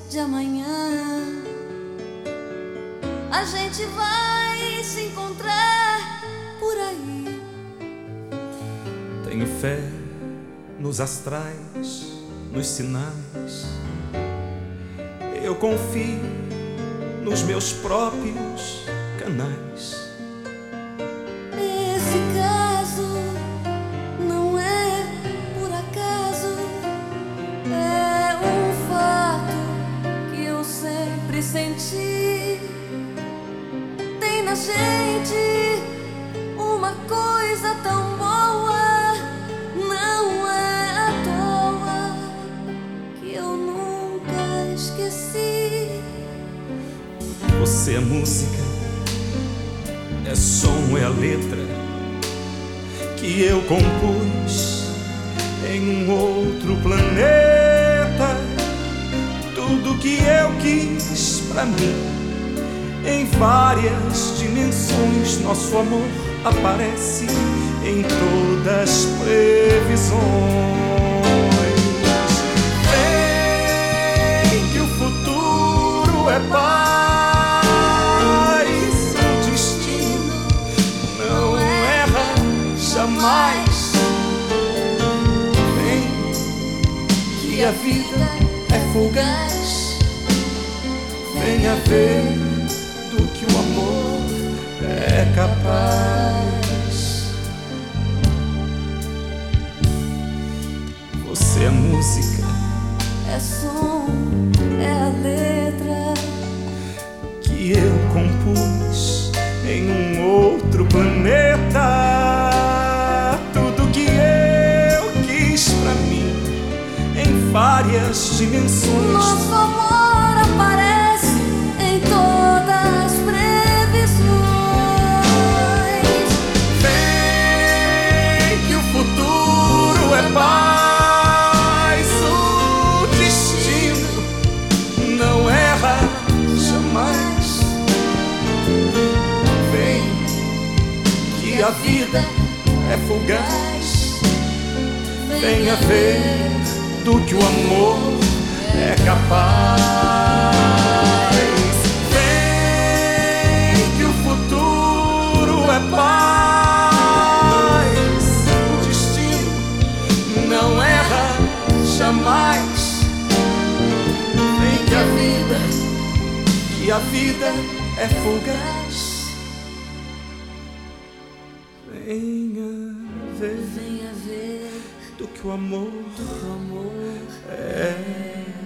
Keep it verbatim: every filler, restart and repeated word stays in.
de amanhã. A gente vai se encontrar por aí. Tenho fé nos astrais, nos sinais. Eu confio nos meus próprios canais. Esse caso não é por acaso, é um fato que eu sempre senti. Tem na gente uma coisa tão boa, não é à toa que eu nunca esqueci. Você é música, é som, é a letra que eu compus em um outro planeta. Tudo que eu quis pra mim, em várias dimensões, nosso amor aparece em todas as previsões. Vem que o futuro é paz. Jamais. Vem que a vida é fugaz. Venha ver do que o amor é capaz. Você é música, é som, é a letra que eu compus em um outro planeta. Várias dimensões. Nosso amor aparece em todas as previsões. Vem que o futuro é paz. O destino não erra jamais. Vem que a vida é fugaz. Venha ver do que o amor é capaz. Vem que o futuro é paz. O destino não erra jamais. Vem que a vida, que a vida é fugaz. Venha ver, venha ver do que o amor, do que o amor é